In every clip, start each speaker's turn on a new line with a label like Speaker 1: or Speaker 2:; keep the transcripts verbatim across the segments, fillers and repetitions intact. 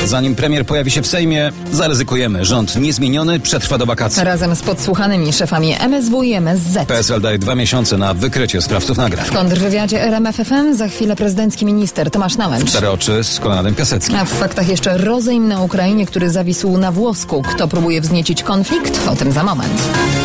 Speaker 1: Zanim premier pojawi się w Sejmie, zaryzykujemy. Rząd niezmieniony przetrwa do wakacji.
Speaker 2: Razem z podsłuchanymi szefami M S W i M S Z.
Speaker 1: P S L daje dwa miesiące na wykrycie sprawców nagrań.
Speaker 2: W kontrwywiadzie R M F F M za chwilę prezydencki minister Tomasz Nałęcz.
Speaker 1: Cztery oczy z Konradem Piaseckim.
Speaker 2: A w faktach jeszcze rozejm na Ukrainie, który zawisł na włosku. Kto próbuje wzniecić konflikt? O tym za moment.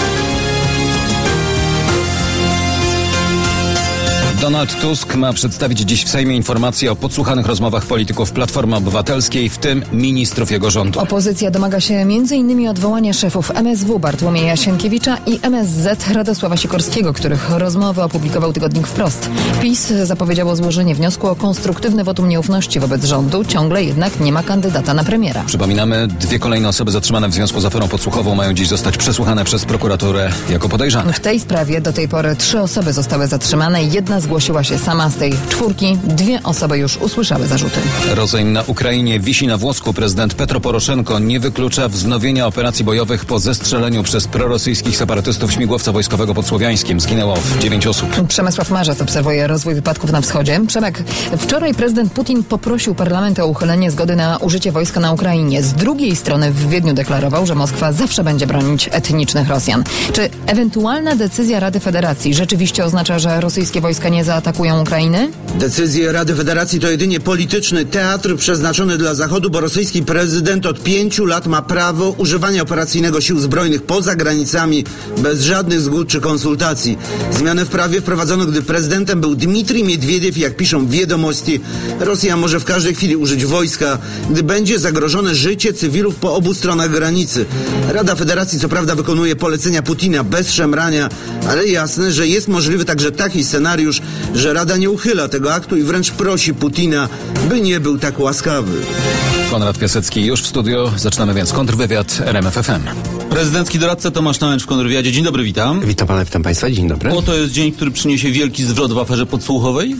Speaker 1: Donald Tusk ma przedstawić dziś w Sejmie informacje o podsłuchanych rozmowach polityków Platformy Obywatelskiej, w tym ministrów jego rządu.
Speaker 2: Opozycja domaga się między innymi odwołania szefów M S W Bartłomieja Sienkiewicza i M S Z Radosława Sikorskiego, których rozmowy opublikował tygodnik Wprost. PiS zapowiedziało złożenie wniosku o konstruktywne wotum nieufności wobec rządu, ciągle jednak nie ma kandydata na premiera.
Speaker 1: Przypominamy, dwie kolejne osoby zatrzymane w związku z aferą podsłuchową mają dziś zostać przesłuchane przez prokuraturę jako podejrzane.
Speaker 2: W tej sprawie do tej pory trzy osoby zostały zatrzymane, jedna z Zgłosiła się sama z tej czwórki. Dwie osoby już usłyszały zarzuty.
Speaker 1: Rozejm na Ukrainie wisi na włosku. Prezydent Petro Poroszenko nie wyklucza wznowienia operacji bojowych po zestrzeleniu przez prorosyjskich separatystów śmigłowca wojskowego pod Słowiańskiem. Zginęło dziewięć osób.
Speaker 2: Przemysław Marzec obserwuje rozwój wypadków na wschodzie. Przemek, wczoraj prezydent Putin poprosił parlament o uchylenie zgody na użycie wojska na Ukrainie. Z drugiej strony w Wiedniu deklarował, że Moskwa zawsze będzie bronić etnicznych Rosjan. Czy ewentualna decyzja Rady Federacji rzeczywiście oznacza, że rosyjskie wojska nie zaatakują Ukrainy?
Speaker 3: Decyzje Rady Federacji to jedynie polityczny teatr przeznaczony dla Zachodu, bo rosyjski prezydent od pięciu lat ma prawo używania operacyjnego sił zbrojnych poza granicami bez żadnych zgód czy konsultacji. Zmianę w prawie wprowadzono, gdy prezydentem był Dmitrij Miedwiediew i jak piszą Wiadomości, Rosja może w każdej chwili użyć wojska, gdy będzie zagrożone życie cywilów po obu stronach granicy. Rada Federacji co prawda wykonuje polecenia Putina bez szemrania, ale jasne, że jest możliwy także taki scenariusz, że Rada nie uchyla tego aktu i wręcz prosi Putina, by nie był tak łaskawy.
Speaker 1: Konrad Piasecki już w studio. Zaczynamy więc kontrwywiad R M F F M.
Speaker 4: Prezydencki doradca Tomasz Nałęcz w kontrwywiadzie. Dzień dobry, witam.
Speaker 5: Witam pana, witam państwa. Dzień dobry.
Speaker 4: Oto jest dzień, który przyniesie wielki zwrot w aferze podsłuchowej?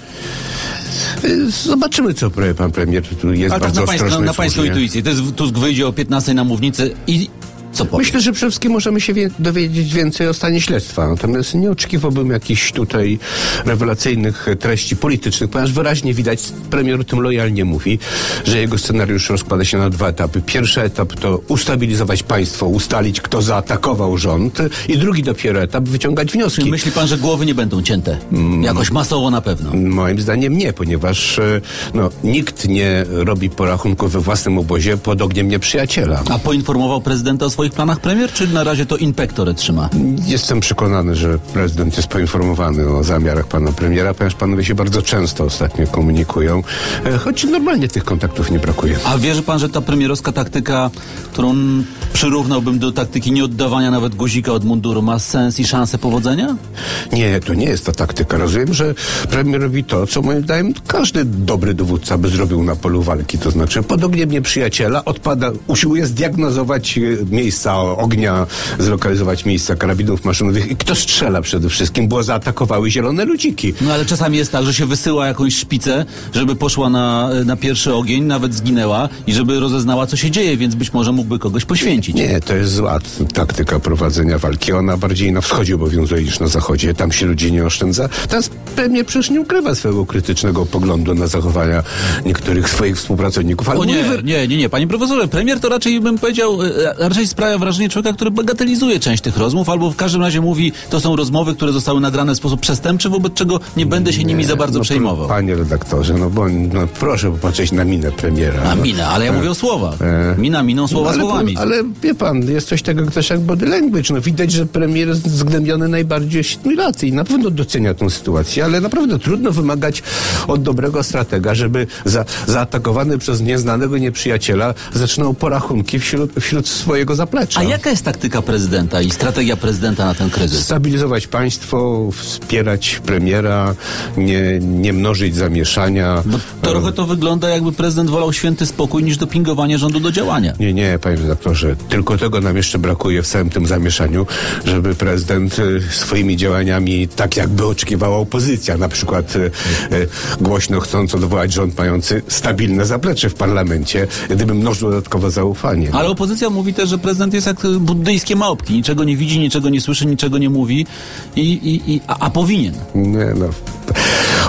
Speaker 5: Zobaczymy, co powie pan premier. Tu jest
Speaker 4: Ale
Speaker 5: bardzo
Speaker 4: tak na,
Speaker 5: ostrożny.
Speaker 4: pańska, na pańską intuicję. To jest, Tusk wyjdzie o piętnastej na mównicę i co powie?
Speaker 5: Myślę, że przede wszystkim możemy się wie- dowiedzieć więcej o stanie śledztwa. Natomiast nie oczekiwałbym jakichś tutaj rewelacyjnych treści politycznych, ponieważ wyraźnie widać, premier o tym lojalnie mówi, że jego scenariusz rozkłada się na dwa etapy. Pierwszy etap to ustabilizować państwo, ustalić, kto zaatakował rząd, i drugi dopiero etap wyciągać wnioski.
Speaker 4: Czy myśli pan, że głowy nie będą cięte? Jakoś masowo na pewno.
Speaker 5: Moim zdaniem nie, ponieważ no, nikt nie robi porachunku we własnym obozie pod ogniem nieprzyjaciela.
Speaker 4: A poinformował prezydenta o swoich planach premier, czy na razie to inpektory trzyma?
Speaker 5: Jestem przekonany, że prezydent jest poinformowany o zamiarach pana premiera, ponieważ panowie się bardzo często ostatnio komunikują, choć normalnie tych kontaktów nie brakuje.
Speaker 4: A wierzy pan, że ta premierowska taktyka, którą przyrównałbym do taktyki nieoddawania nawet guzika od munduru, ma sens i szansę powodzenia?
Speaker 5: Nie, to nie jest ta taktyka. Rozumiem, że premier robi to, co moim zdaniem każdy dobry dowódca by zrobił na polu walki. To znaczy pod ogniem nieprzyjaciela odpada, usiłuje zdiagnozować miejsca ognia, zlokalizować miejsca karabinów maszynowych i kto strzela przede wszystkim, bo zaatakowały zielone ludziki.
Speaker 4: No ale czasami jest tak, że się wysyła jakąś szpicę, żeby poszła na, na pierwszy ogień, nawet zginęła i żeby rozeznała, co się dzieje, więc być może mógłby kogoś poświęcić.
Speaker 5: Nie, to jest zła taktyka prowadzenia walki. Ona bardziej na wschodzie obowiązuje niż na zachodzie. Tam się ludzi nie oszczędza. Teraz premier przecież nie ukrywa swojego krytycznego poglądu na zachowania niektórych swoich współpracowników. Ale
Speaker 4: o nie,
Speaker 5: wy...
Speaker 4: nie, nie, nie. Panie profesorze, premier to raczej bym powiedział, raczej sprawia wrażenie człowieka, który bagatelizuje część tych rozmów, albo w każdym razie mówi, to są rozmowy, które zostały nagrane w sposób przestępczy, wobec czego nie będę się nie, nimi za bardzo
Speaker 5: no,
Speaker 4: przejmował.
Speaker 5: Panie redaktorze, no bo no, proszę popatrzeć na minę premiera.
Speaker 4: Na
Speaker 5: no.
Speaker 4: minę, ale ja
Speaker 5: e,
Speaker 4: mówię o słowach.
Speaker 5: E,
Speaker 4: Mina miną, słowa
Speaker 5: no, ale,
Speaker 4: słowami.
Speaker 5: Ale wie pan, jest coś takiego też jak body language. No widać, że premier jest zgnębiony najbardziej siedmiu lat i na pewno docenia tę sytuację, ale naprawdę trudno wymagać od dobrego stratega, żeby za, zaatakowany przez nieznanego nieprzyjaciela zaczynał porachunki wśród, wśród swojego zaplecza.
Speaker 4: A jaka jest taktyka prezydenta i strategia prezydenta na ten kryzys?
Speaker 5: Stabilizować państwo, wspierać premiera, nie, nie mnożyć zamieszania.
Speaker 4: Bo trochę to wygląda, jakby prezydent wolał święty spokój niż dopingowanie rządu do działania.
Speaker 5: Nie, nie, panie redaktorze, tylko tego nam jeszcze brakuje w całym tym zamieszaniu, żeby prezydent y, swoimi działaniami, tak jakby oczekiwała opozycja, na przykład y, y, głośno chcąc odwołać rząd mający stabilne zaplecze w parlamencie, gdyby mnożył dodatkowe zaufanie.
Speaker 4: Ale opozycja mówi też, że prezydent jest jak buddyjskie małpki. Niczego nie widzi, niczego nie słyszy, niczego nie mówi, i, i, i, a, a powinien.
Speaker 5: Nie, no.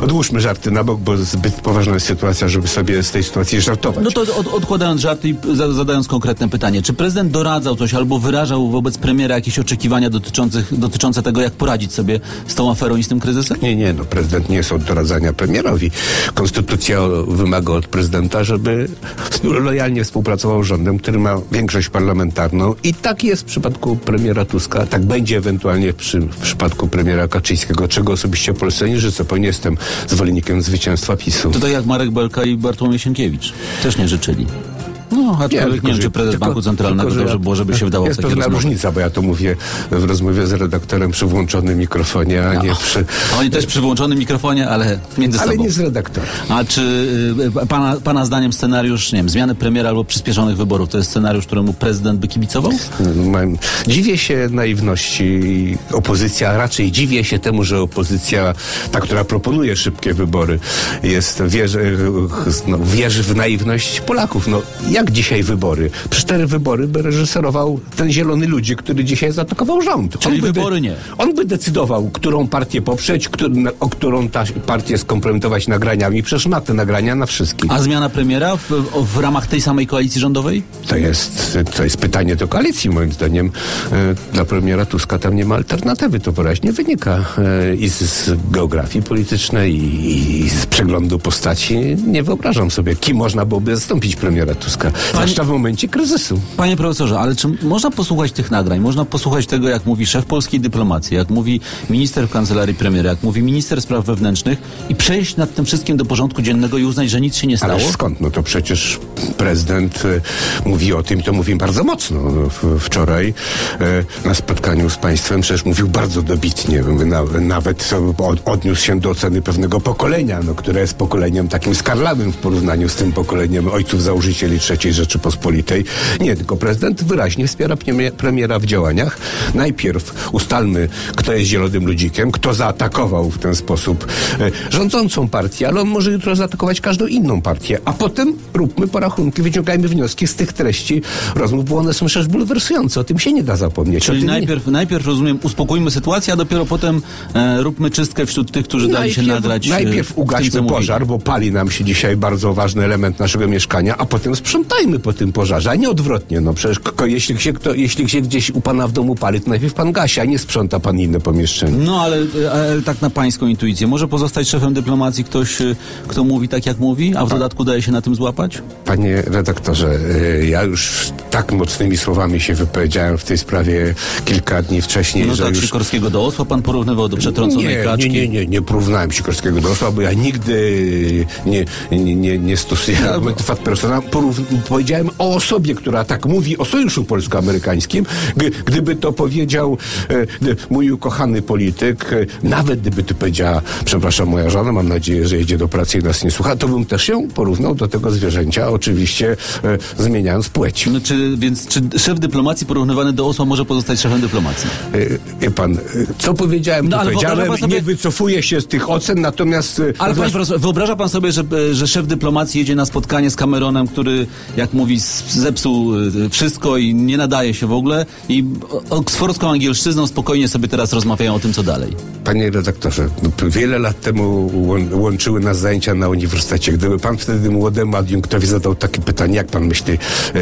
Speaker 5: odłóżmy żarty na bok, bo zbyt poważna jest sytuacja, żeby sobie z tej sytuacji żartować.
Speaker 4: No to od, odkładając żarty i za, zadając konkretne pytanie, czy prezydent doradzał coś albo wyrażał wobec premiera jakieś oczekiwania dotyczących, dotyczące tego, jak poradzić sobie z tą aferą i z tym kryzysem?
Speaker 5: Nie, nie, no prezydent nie jest od doradzania premierowi. Konstytucja wymaga od prezydenta, żeby lojalnie współpracował z rządem, który ma większość parlamentarną i tak jest w przypadku premiera Tuska, tak będzie ewentualnie przy, w przypadku premiera Kaczyńskiego, czego osobiście Polsce nie życzę, bo nie jestem zwolennikiem zwycięstwa PiSu.
Speaker 4: To tak jak Marek Belka i Bartłomiej Sienkiewicz. Też nie życzyli. No, aczkolwiek nie, nie wiem, czy prezes tylko, Banku Centralnego tylko, dobrze było, żeby się wdawał w takie rozmowy. Jest pewna różnica,
Speaker 5: bo ja to mówię w rozmowie z redaktorem przy włączonym mikrofonie, a no. nie przy...
Speaker 4: Oni też przy włączonym mikrofonie, ale między
Speaker 5: ale
Speaker 4: sobą.
Speaker 5: Ale nie z redaktorem.
Speaker 4: A czy y, pana, pana zdaniem scenariusz, nie wiem, zmiany premiera albo przyspieszonych wyborów, to jest scenariusz, któremu prezydent by kibicował?
Speaker 5: Mam, dziwię się naiwności opozycja, raczej dziwię się temu, że opozycja, ta, która proponuje szybkie wybory, jest, wierzy, no, wierzy w naiwność Polaków. No, jak dzisiaj wybory? Cztery wybory by reżyserował ten zielony ludzi, który dzisiaj zaatakował rząd.
Speaker 4: Czyli
Speaker 5: on
Speaker 4: wybory
Speaker 5: de-
Speaker 4: nie.
Speaker 5: On by decydował, którą partię poprzeć, który, o którą ta partię skompromitować nagraniami. Przecież ma te nagrania na wszystkich.
Speaker 4: A zmiana premiera w, w ramach tej samej koalicji rządowej?
Speaker 5: To jest, to jest pytanie do koalicji, moim zdaniem. E, dla premiera Tuska tam nie ma alternatywy. To wyraźnie wynika e, i z, z geografii politycznej, i, i z przeglądu postaci. Nie wyobrażam sobie, kim można byłoby zastąpić premiera Tuska. Zwłaszcza w momencie kryzysu.
Speaker 4: Panie profesorze, ale czy można posłuchać tych nagrań? Można posłuchać tego, jak mówi szef polskiej dyplomacji, jak mówi minister w kancelarii premiera, jak mówi minister spraw wewnętrznych i przejść nad tym wszystkim do porządku dziennego i uznać, że nic się nie stało?
Speaker 5: Ale skąd? No to przecież prezydent y, mówi o tym, to mówi bardzo mocno. No, w, wczoraj y, na spotkaniu z państwem przecież mówił bardzo dobitnie. Na, nawet od, odniósł się do oceny pewnego pokolenia, no, które jest pokoleniem takim skarlawym w porównaniu z tym pokoleniem ojców założycieli trzeciej Rzeczypospolitej. Nie, tylko prezydent wyraźnie wspiera premiera w działaniach. Najpierw ustalmy, kto jest zielonym ludzikiem, kto zaatakował w ten sposób e, rządzącą partię, ale on może jutro zaatakować każdą inną partię, a potem róbmy porachunki, wyciągajmy wnioski z tych treści rozmów, bo one są przecież bulwersujące, o tym się nie da zapomnieć.
Speaker 4: Czyli najpierw, nie... najpierw, rozumiem, uspokójmy sytuację, a dopiero potem e, róbmy czystkę wśród tych, którzy dali się nagrać.
Speaker 5: Najpierw ugaśmy
Speaker 4: tym,
Speaker 5: pożar, bo pali nam się dzisiaj bardzo ważny element naszego mieszkania, a potem sprzątajmy po tym pożarze, a nie odwrotnie. No przecież k- jeśli, się, kto, jeśli się gdzieś u pana w domu pali, to najpierw pan gasi, a nie sprząta pan inne pomieszczenie.
Speaker 4: No ale, ale tak na pańską intuicję. Może pozostać szefem dyplomacji ktoś, kto mówi tak, jak mówi, a w dodatku daje się na tym złapać?
Speaker 5: Panie redaktorze, ja już tak mocnymi słowami się wypowiedziałem w tej sprawie kilka dni wcześniej,
Speaker 4: no
Speaker 5: że
Speaker 4: tak,
Speaker 5: już...
Speaker 4: Sikorskiego do osła pan porównywał do przetrąconej
Speaker 5: nie,
Speaker 4: kaczki.
Speaker 5: Nie, nie, nie, nie porównałem Sikorskiego do osła, bo ja nigdy nie, nie, nie, nie stosuję
Speaker 4: no,
Speaker 5: argumentów ad personam. Porów... Powiedziałem o osobie, która tak mówi o sojuszu polsko-amerykańskim. G- gdyby to powiedział e, mój ukochany polityk, e, nawet gdyby to powiedziała, przepraszam, moja żona, mam nadzieję, że jedzie do pracy i nas nie słucha, to bym też ją porównał do tego zwierzęcia, oczywiście e, zmieniając płeć.
Speaker 4: No, czy, więc czy szef dyplomacji porównywany do osła może pozostać szefem dyplomacji?
Speaker 5: E, wie pan, e, co powiedziałem,
Speaker 4: no,
Speaker 5: to powiedziałem,
Speaker 4: sobie...
Speaker 5: nie wycofuję się z tych ocen, natomiast... E,
Speaker 4: ale panie profesor, wyobraża pan sobie, że, że szef dyplomacji jedzie na spotkanie z Cameronem, który, jak mówi, zepsuł wszystko i nie nadaje się w ogóle i oksfordzką angielszczyzną spokojnie sobie teraz rozmawiają o tym, co dalej.
Speaker 5: Panie redaktorze, no, wiele lat temu łączyły nas zajęcia na uniwersytecie. Gdyby pan wtedy młodemu adiunktowi zadał takie pytanie, jak pan myśli,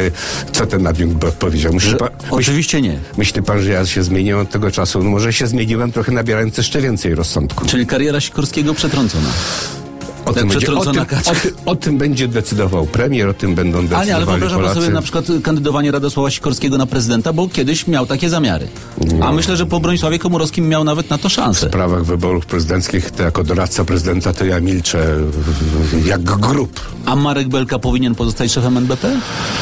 Speaker 5: co ten adiunkt by odpowiedział? Myśli pan,
Speaker 4: oczywiście
Speaker 5: myśli,
Speaker 4: nie.
Speaker 5: Myśli pan, że ja się zmieniłem od tego czasu? No może się zmieniłem trochę, nabierając jeszcze więcej rozsądku.
Speaker 4: Czyli kariera Sikorskiego przetrącona.
Speaker 5: O tym, będzie, o, tym, o, tym, o tym będzie decydował premier, o tym będą decydowali
Speaker 4: Polacy. Ale wyobrażam
Speaker 5: Polacy.
Speaker 4: sobie na przykład kandydowanie Radosława Sikorskiego na prezydenta, bo kiedyś miał takie zamiary. No. A myślę, że po Bronisławie Komorowskim miał nawet na to szansę.
Speaker 5: W sprawach wyborów prezydenckich, to jako doradca prezydenta, to ja milczę jak grób.
Speaker 4: A Marek Belka powinien pozostać szefem N B P?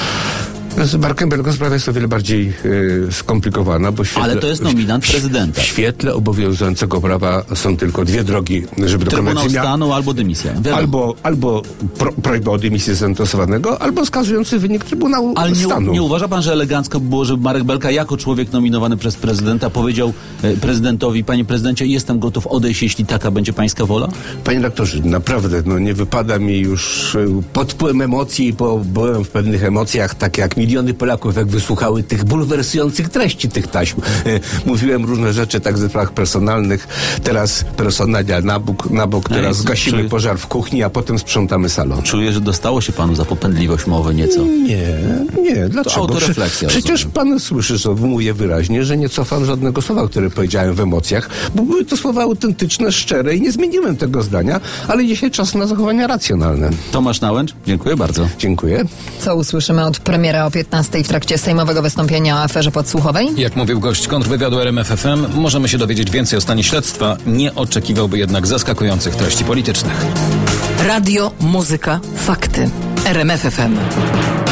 Speaker 5: Z Markiem Belką sprawa jest o wiele bardziej y, skomplikowana, bo świetle,
Speaker 4: ale to jest nominant
Speaker 5: w,
Speaker 4: prezydenta.
Speaker 5: W świetle obowiązującego prawa są tylko dwie drogi, żeby dokonać
Speaker 4: Trybunał
Speaker 5: zmian.
Speaker 4: stanu albo dymisja. Wiadomo.
Speaker 5: Albo, albo pro, prośba o dymisję zainteresowanego, albo skazujący wynik Trybunału
Speaker 4: ale nie,
Speaker 5: Stanu.
Speaker 4: nie uważa pan, że elegancko by było, żeby Marek Belka jako człowiek nominowany przez prezydenta powiedział e, prezydentowi: panie prezydencie, jestem gotów odejść, jeśli taka będzie pańska wola?
Speaker 5: Panie redaktorze, naprawdę, no nie wypada mi już pod wpływem emocji, bo byłem w pewnych emocjach, tak jak mi miliony Polaków, jak wysłuchały tych bulwersujących treści tych taśm. Mówiłem różne rzeczy, tak w sprawach personalnych, teraz personalia na bok, na bok teraz
Speaker 4: Ej,
Speaker 5: gasimy
Speaker 4: czuję,
Speaker 5: pożar w kuchni, a potem sprzątamy salon.
Speaker 4: Czuję, że dostało się panu za popędliwość mowy nieco.
Speaker 5: Nie, nie, dlaczego?
Speaker 4: autorefleksja,
Speaker 5: Przecież
Speaker 4: rozumiem.
Speaker 5: pan słyszy, że mówię wyraźnie, że nie cofam żadnego słowa, które powiedziałem w emocjach, bo były to słowa autentyczne, szczere i nie zmieniłem tego zdania, ale dzisiaj czas na zachowania racjonalne.
Speaker 4: Tomasz Nałęcz, dziękuję bardzo.
Speaker 5: Dziękuję.
Speaker 2: Co usłyszymy od premiera o piętnastej w trakcie sejmowego wystąpienia o aferze podsłuchowej?
Speaker 1: Jak mówił gość kontrwywiadu R M F F M, możemy się dowiedzieć więcej o stanie śledztwa. Nie oczekiwałby jednak zaskakujących treści politycznych.
Speaker 6: Radio, muzyka, fakty. R M F F M.